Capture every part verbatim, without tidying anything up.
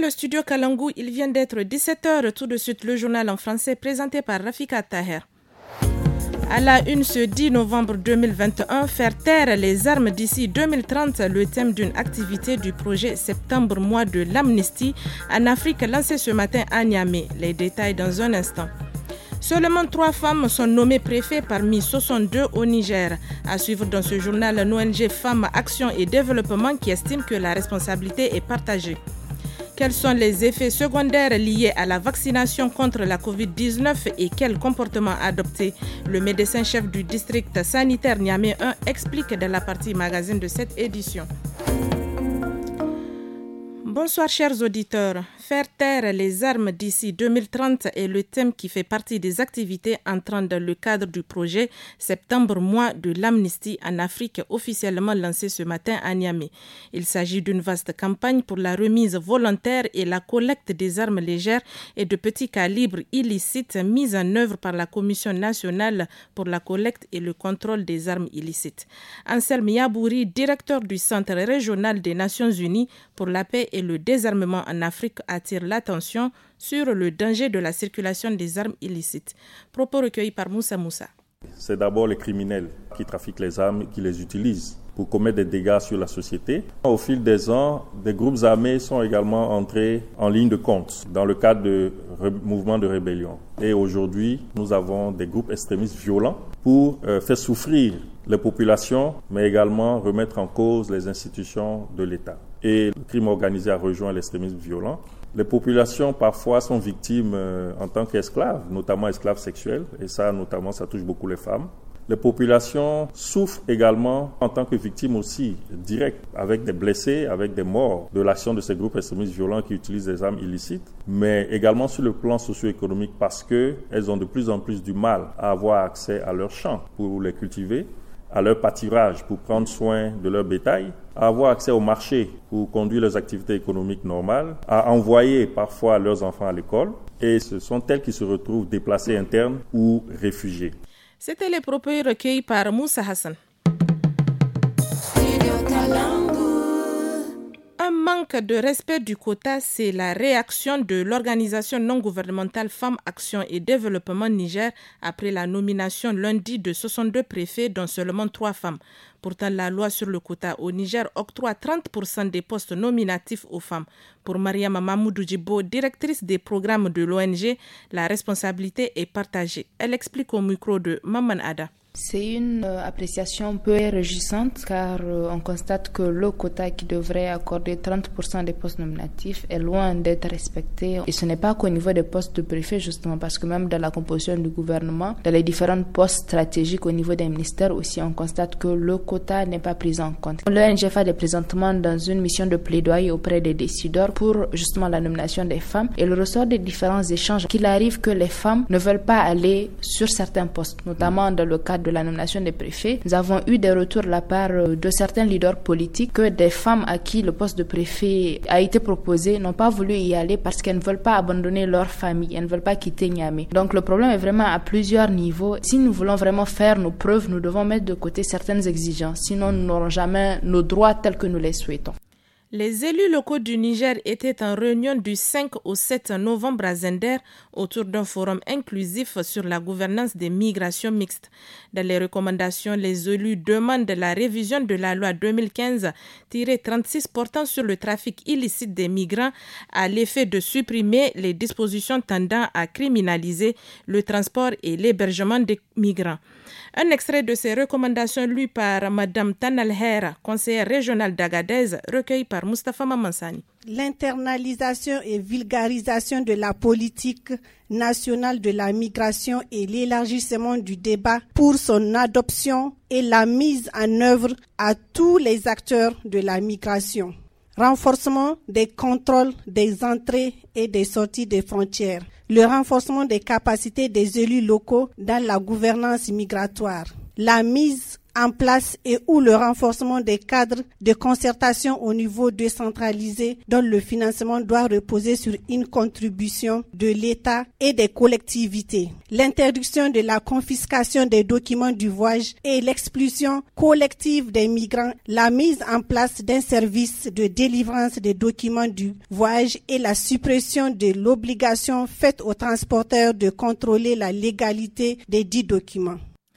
le studio Kalangu, il vient d'être dix-sept heures. Tout de suite, le journal en français présenté par Rafika Taher. À la une ce dix novembre deux mille vingt et un, faire taire les armes d'ici deux mille trente, le thème d'une activité du projet Septembre, mois de l'amnistie en Afrique lancé ce matin à Niamey. Les détails dans un instant. Seulement trois femmes sont nommées préfets parmi soixante-deux au Niger. À suivre dans ce journal, l'O N G Femmes, Action et Développement qui estime que la responsabilité est partagée. Quels sont les effets secondaires liés à la vaccination contre la covid dix-neuf et quels comportements adopter? Le médecin-chef du district sanitaire Niamey un explique dans la partie magazine de cette édition. Bonsoir chers auditeurs. Faire taire les armes d'ici deux mille trente est le thème qui fait partie des activités entrant dans le cadre du projet Septembre, mois de l'amnistie en Afrique officiellement lancé ce matin à Niamey. Il s'agit d'une vaste campagne pour la remise volontaire et la collecte des armes légères et de petits calibres illicites mise en œuvre par la Commission nationale pour la collecte et le contrôle des armes illicites. Anselme Yabouri, directeur du Centre régional des Nations Unies pour la paix et le désarmement en Afrique, attire l'attention sur le danger de la circulation des armes illicites. Propos recueillis par Moussa Moussa. C'est d'abord les criminels qui trafiquent les armes, qui les utilisent pour commettre des dégâts sur la société. Au fil des ans, des groupes armés sont également entrés en ligne de compte dans le cadre de re- mouvements de rébellion. Et aujourd'hui, nous avons des groupes extrémistes violents pour euh, faire souffrir les populations, mais également remettre en cause les institutions de l'État. Et le crime organisé a rejoint l'extrémisme violent. Les populations parfois sont victimes euh, en tant qu'esclaves, notamment esclaves sexuels, et ça notamment ça touche beaucoup les femmes. Les populations souffrent également en tant que victimes aussi directes, avec des blessés, avec des morts de l'action de ces groupes extrémistes violents qui utilisent des armes illicites, mais également sur le plan socio-économique parce qu'elles ont de plus en plus du mal à avoir accès à leurs champs pour les cultiver, à leur pâturage pour prendre soin de leur bétail, à avoir accès au marché pour conduire leurs activités économiques normales, à envoyer parfois leurs enfants à l'école, et ce sont elles qui se retrouvent déplacées internes ou réfugiées. C'était les propos recueillis par Moussa Hassan. Un manque de respect du quota, c'est la réaction de l'organisation non gouvernementale Femmes, Action et Développement Niger après la nomination lundi de soixante-deux préfets, dont seulement trois femmes. Pourtant, la loi sur le quota au Niger octroie trente pour cent des postes nominatifs aux femmes. Pour Mariam Mamoudou Djibo, directrice des programmes de l'O N G, la responsabilité est partagée. Elle explique au micro de Maman Ada. C'est une euh, appréciation peu réjouissante car euh, on constate que le quota qui devrait accorder trente pour cent des postes nominatifs est loin d'être respecté. Et ce n'est pas qu'au niveau des postes de préfet justement, parce que même dans la composition du gouvernement, dans les différents postes stratégiques au niveau des ministères aussi, on constate que le quota n'est pas pris en compte. L'O N G F A est présentement dans une mission de plaidoyer auprès des décideurs pour justement la nomination des femmes. Et il ressort des différents échanges qu'il arrive que les femmes ne veulent pas aller sur certains postes, notamment dans le cadre de la nomination des préfets. Nous avons eu des retours de la part de certains leaders politiques que des femmes à qui le poste de préfet a été proposé n'ont pas voulu y aller parce qu'elles ne veulent pas abandonner leur famille, elles ne veulent pas quitter Niamey. Donc le problème est vraiment à plusieurs niveaux. Si nous voulons vraiment faire nos preuves, nous devons mettre de côté certaines exigences, sinon nous n'aurons jamais nos droits tels que nous les souhaitons. Les élus locaux du Niger étaient en réunion du cinq au sept novembre à Zender autour d'un forum inclusif sur la gouvernance des migrations mixtes. Dans les recommandations, les élus demandent la révision de la loi deux mille quinze trente-six portant sur le trafic illicite des migrants à l'effet de supprimer les dispositions tendant à criminaliser le transport et l'hébergement des migrants. Un extrait de ces recommandations lu par Madame Tanal Hera, conseillère régionale d'Agadez, recueilli par Moustapha Mamansani. L'internalisation et vulgarisation de la politique nationale de la migration et l'élargissement du débat pour son adoption et la mise en œuvre à tous les acteurs de la migration. Renforcement des contrôles des entrées et des sorties des frontières. Le renforcement des capacités des élus locaux dans la gouvernance migratoire. La mise en place et ou le renforcement des cadres de concertation au niveau décentralisé dont le financement doit reposer sur une contribution de l'État et des collectivités. L'interdiction de la confiscation des documents du voyage et l'expulsion collective des migrants, la mise en place d'un service de délivrance des documents du voyage et la suppression de l'obligation faite aux transporteurs de contrôler la légalité des dix documents.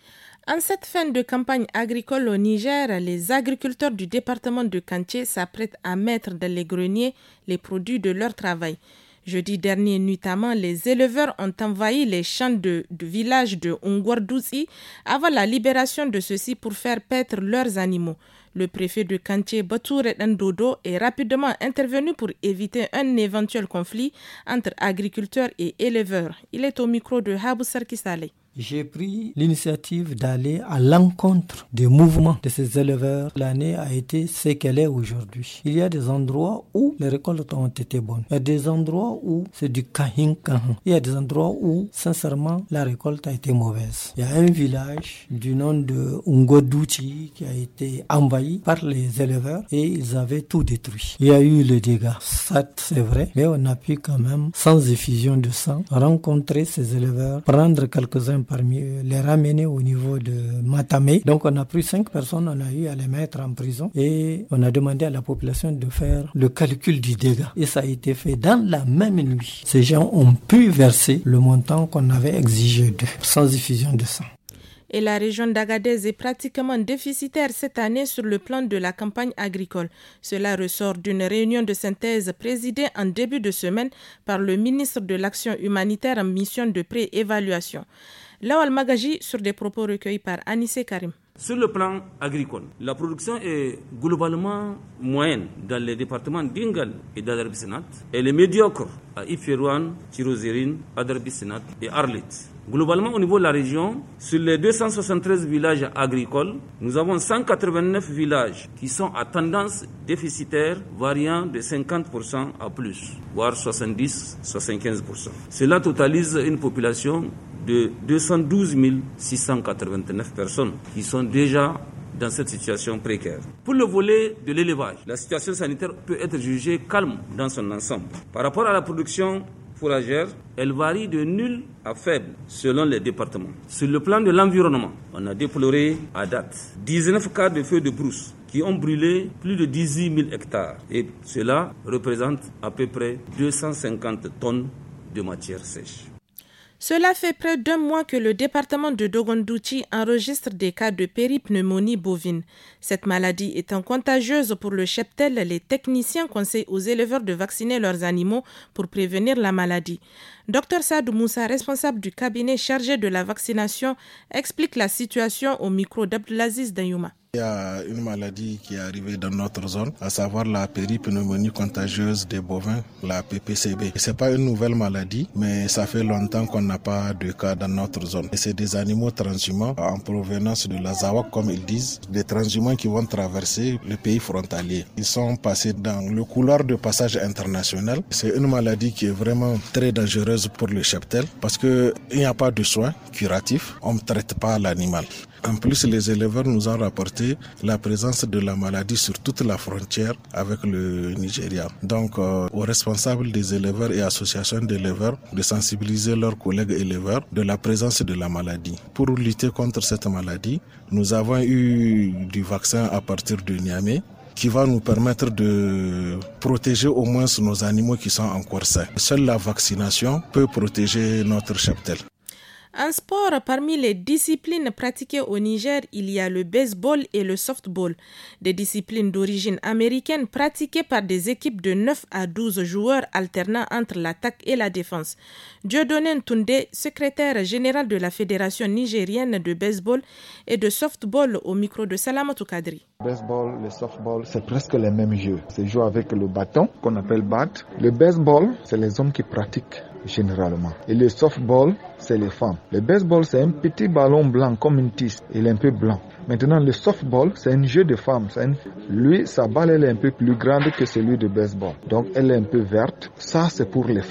En cette fin de campagne agricole au Niger, les agriculteurs du département de Kanché s'apprêtent à mettre dans les greniers les produits de leur travail. Jeudi dernier, nuitamment, les éleveurs ont envahi les champs de, de village de Ongwardouzi avant la libération de ceux-ci pour faire paître leurs animaux. Le préfet de Kanché, Batoure Ndodo, est rapidement intervenu pour éviter un éventuel conflit entre agriculteurs et éleveurs. Il est au micro de Habou Sarki Saleh. J'ai pris l'initiative d'aller à l'encontre des mouvements de ces éleveurs. L'année a été ce qu'elle est aujourd'hui. Il y a des endroits où les récoltes ont été bonnes. Il y a des endroits où c'est du kahin-kahin. Il y a des endroits où, sincèrement, la récolte a été mauvaise. Il y a un village du nom de Ungodouchi qui a été envahi par les éleveurs et ils avaient tout détruit. Il y a eu le dégât. Ça, c'est vrai, mais on a pu quand même, sans effusion de sang, rencontrer ces éleveurs, prendre quelques-uns parmi eux, les ramener au niveau de Matamé. Donc on a pris cinq personnes, on a eu à les mettre en prison et on a demandé à la population de faire le calcul du dégât. Et ça a été fait dans la même nuit. Ces gens ont pu verser le montant qu'on avait exigé d'eux, sans effusion de sang. Et la région d'Agadez est pratiquement déficitaire cette année sur le plan de la campagne agricole. Cela ressort d'une réunion de synthèse présidée en début de semaine par le ministre de l'Action humanitaire en mission de pré-évaluation. Lawal Magaji sur des propos recueillis par Anissé Karim. Sur le plan agricole, la production est globalement moyenne dans les départements d'Ingal et d'Adarbi-Sénat. Elle est médiocre à Ifirouane, Tirozérine, Adarbi-Sénat et Arlit. Globalement, au niveau de la région, sur les deux cent soixante-treize villages agricoles, nous avons cent quatre-vingt-neuf villages qui sont à tendance déficitaire variant de cinquante pour cent à plus, voire soixante-dix à soixante-quinze pour cent. Cela totalise une population de deux cent douze mille six cent quatre-vingt-neuf personnes qui sont déjà dans cette situation précaire. Pour le volet de l'élevage, la situation sanitaire peut être jugée calme dans son ensemble. Par rapport à la production fourragère, elle varie de nul à faible selon les départements. Sur le plan de l'environnement, on a déploré à date dix-neuf cas de feux de brousse qui ont brûlé plus de dix-huit mille hectares et cela représente à peu près deux cent cinquante tonnes de matière sèche. Cela fait près d'un mois que le département de Dogondouchi enregistre des cas de péripneumonie bovine. Cette maladie étant contagieuse pour le cheptel, les techniciens conseillent aux éleveurs de vacciner leurs animaux pour prévenir la maladie. Docteur Sadou Moussa, responsable du cabinet chargé de la vaccination, explique la situation au micro d'Abdelaziz Dayouma. Il y a une maladie qui est arrivée dans notre zone, à savoir la péripneumonie contagieuse des bovins, la P P C B. Ce n'est pas une nouvelle maladie, mais ça fait longtemps qu'on n'a pas de cas dans notre zone. Et c'est des animaux transhumants en provenance de la Zawak, comme ils disent, des transhumants qui vont traverser le pays frontalier. Ils sont passés dans le couloir de passage international. C'est une maladie qui est vraiment très dangereuse pour le cheptel parce qu'il n'y a pas de soins curatifs, on ne traite pas l'animal. En plus, les éleveurs nous ont rapporté la présence de la maladie sur toute la frontière avec le Nigeria. Donc, euh, aux responsables des éleveurs et associations d'éleveurs de sensibiliser leurs collègues éleveurs de la présence de la maladie. Pour lutter contre cette maladie, nous avons eu du vaccin à partir de Niamey qui va nous permettre de protéger au moins nos animaux qui sont encore sains. Seule la vaccination peut protéger notre cheptel. En sport, parmi les disciplines pratiquées au Niger, il y a le baseball et le softball, des disciplines d'origine américaine pratiquées par des équipes de neuf à douze joueurs alternant entre l'attaque et la défense. Dieudonné Ntoundé, secrétaire général de la Fédération nigérienne de baseball et de softball au micro de Salamatou Kadri. Le baseball, le softball, c'est presque les mêmes jeux. C'est joué avec le bâton qu'on appelle bat. Le baseball, c'est les hommes qui pratiquent généralement. Et le softball, c'est les femmes. Le baseball, c'est un petit ballon blanc comme une tige. Il est un peu blanc. Maintenant, le softball, c'est un jeu de femmes. C'est une... Lui, sa balle elle est un peu plus grande que celui de baseball. Donc, elle est un peu verte. Ça, c'est pour les femmes.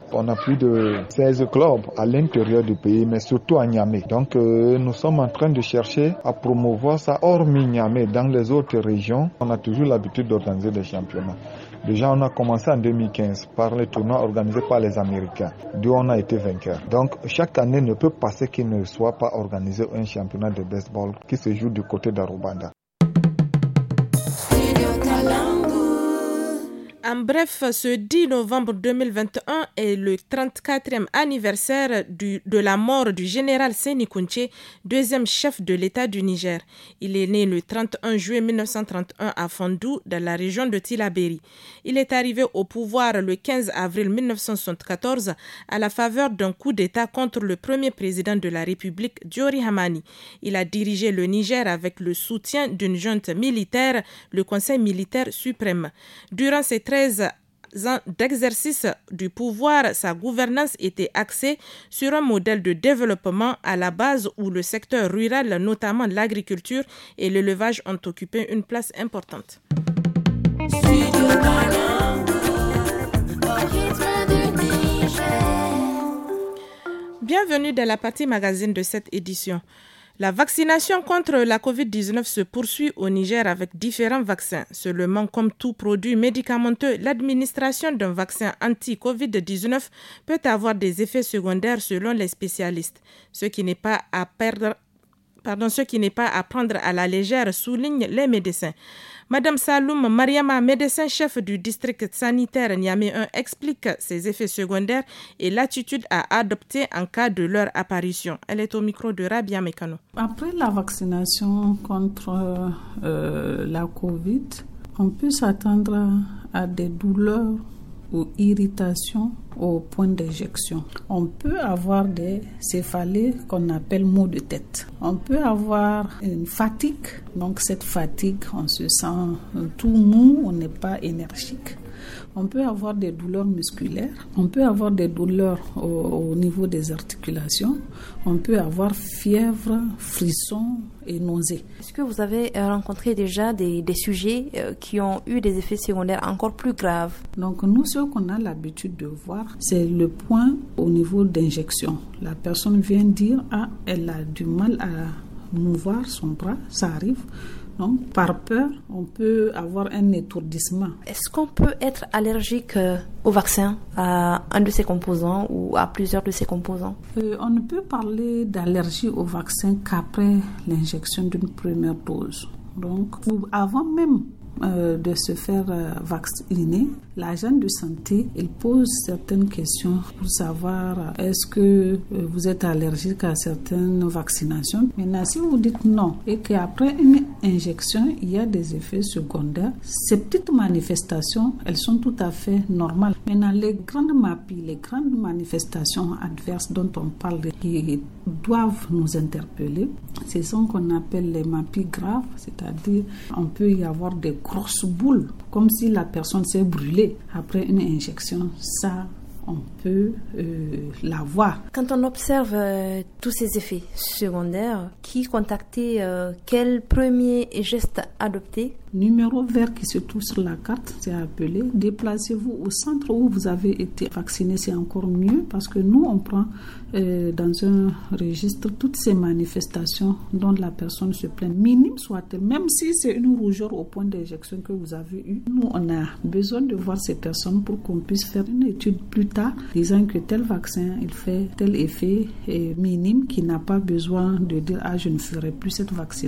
On a plus de seize clubs à l'intérieur du pays, mais surtout à Niamey. Donc euh, nous sommes en train de chercher à promouvoir ça hors Niamey, dans les autres régions. On a toujours l'habitude d'organiser des championnats. Déjà, on a commencé en deux mille quinze par les tournois organisés par les Américains, d'où on a été vainqueur. Donc, chaque année ne peut passer qu'il ne soit pas organisé un championnat de baseball qui se joue du côté d'Arubanda. En bref, ce dix novembre deux mille vingt et un est le trente-quatrième anniversaire du, de la mort du général Séni Kountché, deuxième chef de l'État du Niger. Il est né le trente et un juillet mille neuf cent trente et un à Fondou, dans la région de Tillabéri. Il est arrivé au pouvoir le quinze avril mille neuf cent soixante-quatorze à la faveur d'un coup d'État contre le premier président de la République, Diori Hamani. Il a dirigé le Niger avec le soutien d'une junte militaire, le Conseil militaire suprême. Durant ces treize ans d'exercice du pouvoir, sa gouvernance était axée sur un modèle de développement à la base où le secteur rural, notamment l'agriculture et l'élevage, ont occupé une place importante. Bienvenue dans la partie magazine de cette édition. La vaccination contre la covid dix-neuf se poursuit au Niger avec différents vaccins. Seulement, comme tout produit médicamenteux, l'administration d'un vaccin anti-covid dix-neuf peut avoir des effets secondaires selon les spécialistes, ce qui n'est pas à perdre, pardon, ce qui n'est pas à prendre à la légère, soulignent les médecins. Madame Saloum Mariama, médecin-chef du district sanitaire Niamey un, explique ces effets secondaires et l'attitude à adopter en cas de leur apparition. Elle est au micro de Rabia Mekano. Après la vaccination contre euh, la Covid, on peut s'attendre à des douleurs ou irritations au point d'injection. On peut avoir des céphalées qu'on appelle maux de tête. On peut avoir une fatigue. Donc cette fatigue, on se sent tout mou, on n'est pas énergique. On peut avoir des douleurs musculaires, on peut avoir des douleurs au, au niveau des articulations, on peut avoir fièvre, frissons et nausées. Est-ce que vous avez rencontré déjà des, des sujets euh, qui ont eu des effets secondaires encore plus graves? Donc nous, ce qu'on a l'habitude de voir, c'est le point au niveau d'injection. La personne vient dire « Ah, elle a du mal à mouvoir son bras », ça arrive. Donc, par peur, on peut avoir un étourdissement. Est-ce qu'on peut être allergique euh, au vaccin, à un de ses composants ou à plusieurs de ses composants? euh, On ne peut parler d'allergie au vaccin qu'après l'injection d'une première dose. Donc, avant même euh, de se faire euh, vacciner, l'agent de santé, il pose certaines questions pour savoir euh, est-ce que euh, vous êtes allergique à certaines vaccinations. Maintenant, si vous dites non et qu'après une injection, il y a des effets secondaires, ces petites manifestations, elles sont tout à fait normales. Maintenant, les grandes M A P I, les grandes manifestations adverses dont on parle, qui doivent nous interpeller, c'est ce qu'on appelle les M A P I graves, c'est-à-dire on peut y avoir des grosses boules, comme si la personne s'est brûlée après une injection. Ça, on peut euh, la voir. Quand on observe euh, tous ces effets secondaires, qui contacter, euh, quel premier geste adopter? Numéro vert qui se trouve sur la carte, c'est appelé. Déplacez-vous au centre où vous avez été vacciné, c'est encore mieux parce que nous, on prend euh, dans un registre toutes ces manifestations dont la personne se plaint, minime soit-elle, même si c'est une rougeur au point d'injection que vous avez eue. Nous, on a besoin de voir ces personnes pour qu'on puisse faire une étude plus tard disant que tel vaccin, il fait tel effet euh, minime qui n'a pas besoin de dire « Ah, je ne ferai plus cette vaccination ».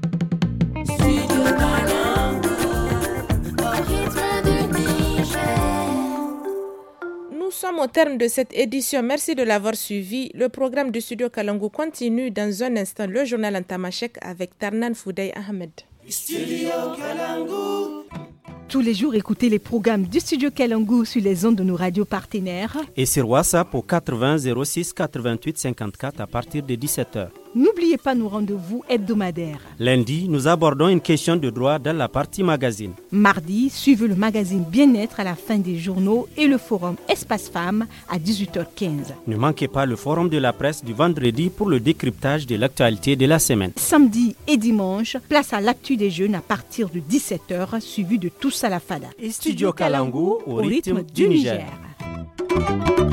Nous sommes au terme de cette édition. Merci de l'avoir suivi. Le programme du Studio Kalangu continue dans un instant. Le journal en tamashek avec Tarnan Foudey Ahmed. Studio Kalangu. Tous les jours, écoutez les programmes du Studio Kalangu sur les ondes de nos radios partenaires. Et sur WhatsApp au quatre-vingts zéro six quatre-vingt-huit cinquante-quatre à partir de dix-sept heures. N'oubliez pas nos rendez-vous hebdomadaires. Lundi, nous abordons une question de droit dans la partie magazine. Mardi, suivez le magazine Bien-être à la fin des journaux et le forum Espace Femmes à dix-huit heures quinze. Ne manquez pas le forum de la presse du vendredi pour le décryptage de l'actualité de la semaine. Samedi et dimanche, place à l'actu des jeunes à partir de dix-sept heures, suivi de Tous à la Fada. Et Studio Kalangu au rythme du Niger. Thank you.